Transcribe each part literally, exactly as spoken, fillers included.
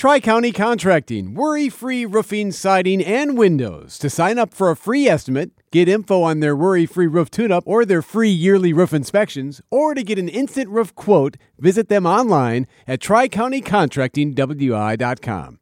Tri-County Contracting, worry-free roofing, siding, and windows. To sign up for a free estimate, get info on their worry-free roof tune-up or their free yearly roof inspections, or to get an instant roof quote, visit them online at tri county contracting w i dot com.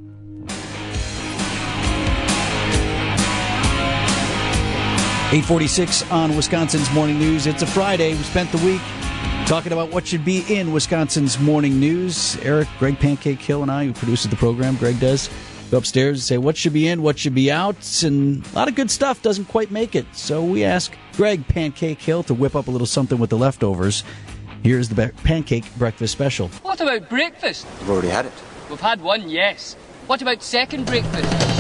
eight forty-six on Wisconsin's Morning News. It's a Friday. We spent the week talking about what should be in Wisconsin's Morning News. Eric, Greg Pancake Hill, and I, who produces the program, Greg does, go upstairs and say what should be in, what should be out, and a lot of good stuff doesn't quite make it. So we ask Greg Pancake Hill to whip up a little something with the leftovers. Here's the be- Pancake Breakfast Special. What about breakfast? We've already had it. We've had one, yes. What about second breakfast?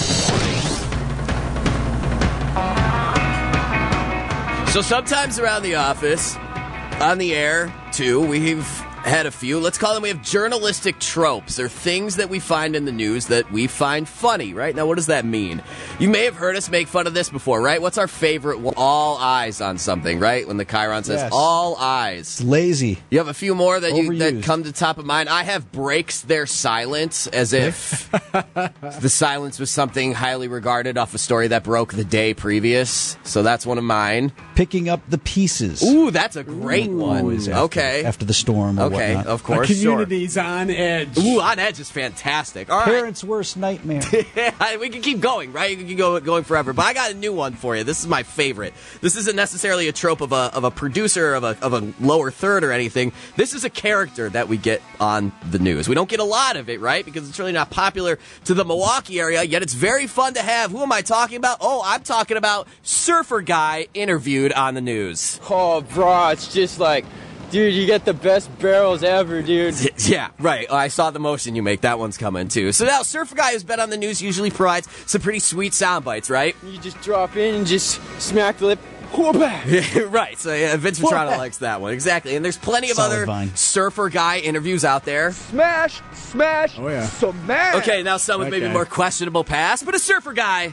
So sometimes around the office, on the air, too, we've had a few. Let's call them, we have journalistic tropes. They're things that we find in the news that we find funny, right? Now, what does that mean? You may have heard us make fun of this before, right? What's our favorite one? All eyes on something, right? When the Chiron says, Yes. all eyes. It's lazy. You have a few more that you that Overused. come to top of mind. I have breaks their silence, as if the silence was something highly regarded off a story that broke the day previous. So that's one of mine. Picking up the pieces. Ooh, that's a great one. Always after, Okay. After the storm or Okay, whatnot. of course. Our community's on edge. Sure. Ooh, on edge is fantastic. All right. Parents' worst nightmare. We can keep going, right? You can go going forever. But I got a new one for you. This is my favorite. This isn't necessarily a trope of a of a producer of a of a lower third or anything. This is a character that we get on the news. We don't get a lot of it, right? Because it's really not popular to the Milwaukee area, yet it's very fun to have. Who am I talking about? Oh, I'm talking about Surfer Guy interviewed on the news. Oh, bro, it's just like, dude, you get the best barrels ever, dude. Yeah, right. I saw the motion you make. That one's coming, too. So now, Surfer Guy, who's been on the news, usually provides some pretty sweet sound bites, right? You just drop in and just smack the lip. Right. So yeah, Vince Vitrano likes that one. Exactly. And there's plenty of Solid other vine. Surfer Guy interviews out there. Smash, smash, Oh, yeah. smash. Okay, now some with That maybe guy. more questionable past, but a Surfer Guy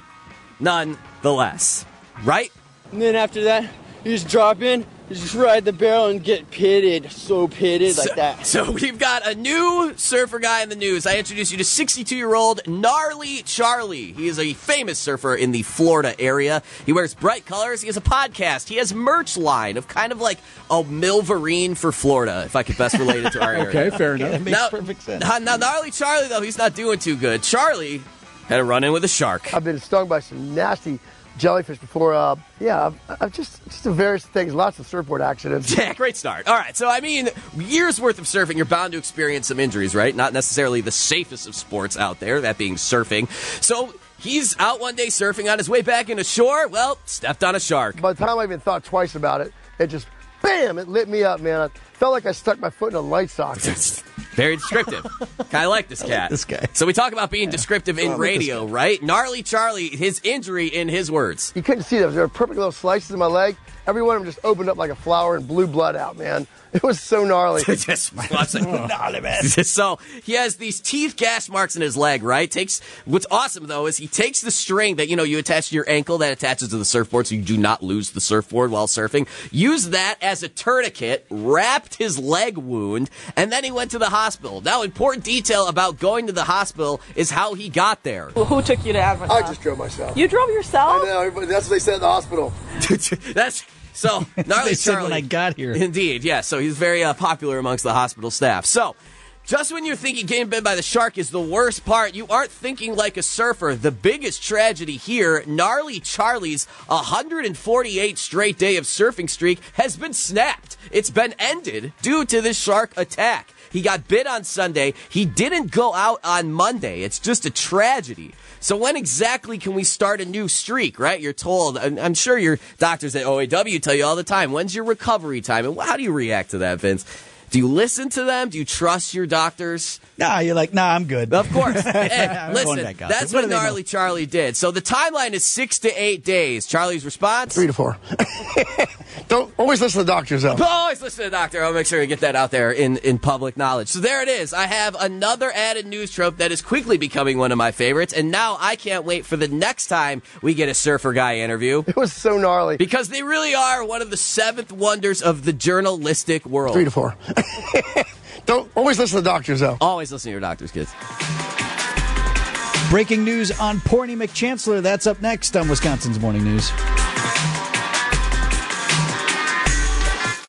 nonetheless. Right? And then after that, you just drop in, you just ride the barrel and get pitted. So pitted like so, that. So we've got a new Surfer Guy in the news. I introduce you to sixty-two-year-old Gnarly Charlie. He is a famous surfer in the Florida area. He wears bright colors. He has a podcast. He has merch line of kind of like a Milverine for Florida, if I could best relate it to our area. Okay, fair enough. That makes now, perfect sense. Now, now, Gnarly Charlie, though, he's not doing too good. Charlie had a run-in with a shark. I've been stung by some nasty jellyfish before. Uh, yeah, I've, I've just just the various things, lots of surfboard accidents. Yeah, great start. All right, so I mean, years worth of surfing, you're bound to experience some injuries, right? Not necessarily the safest of sports out there, that being surfing. So he's out one day surfing on his way back into shore. Well, stepped on a shark. By the time I even thought twice about it, it just, bam, it lit me up, man. I felt like I stuck my foot in a light socket. Very descriptive. Kind of like this cat. this guy. So we talk about being descriptive in I like radio, right? Gnarly Charlie, his injury in his words. You couldn't see them. There were perfect little slices in my leg. Every one of them just opened up like a flower and blew blood out, man. It was so gnarly. Just watch it. Gnarly, man. So he has these teeth gash marks in his leg, right? Takes what's awesome though is he takes the string that you know you attach to your ankle that attaches to the surfboard, so you do not lose the surfboard while surfing. Use that as a tourniquet, wrapped his leg wound, and then he went to the hospital. Now, important detail about going to the hospital is how he got there. Well, who took you to Advent? I just drove myself. You drove yourself? I know, everybody, that's what they said at the hospital. That's so gnarly. They said Charlie. when I got here. Indeed, yeah. So he's very uh, popular amongst the hospital staff. So, just when you're thinking getting bit by the shark is the worst part, you aren't thinking like a surfer. The biggest tragedy here, Gnarly Charlie's one hundred forty-eight straight day of surfing streak has been snapped. It's been ended due to this shark attack. He got bit on Sunday. He didn't go out on Monday. It's just a tragedy. So when exactly can we start a new streak, right? You're told, I'm, I'm sure your doctors at O A W tell you all the time, when's your recovery time? And how do you react to that, Vince? Do you listen to them? Do you trust your doctors? Nah, you're like, nah, I'm good. Of course. Hey, I'm listen, going back out. that's What what do they know? Gnarly Charlie did. So the timeline is six to eight days. Charlie's response? Three to four. Don't always listen to the doctors, though. Always listen to the doctor. I'll make sure to get that out there in, in public knowledge. So there it is. I have another added news trope that is quickly becoming one of my favorites, and now I can't wait for the next time we get a Surfer Guy interview. It was so gnarly. Because they really are one of the seventh wonders of the journalistic world. Three to four. Don't always listen to the doctors, though. Always listen to your doctors, kids. Breaking news on Porny McChancellor. That's up next on Wisconsin's Morning News.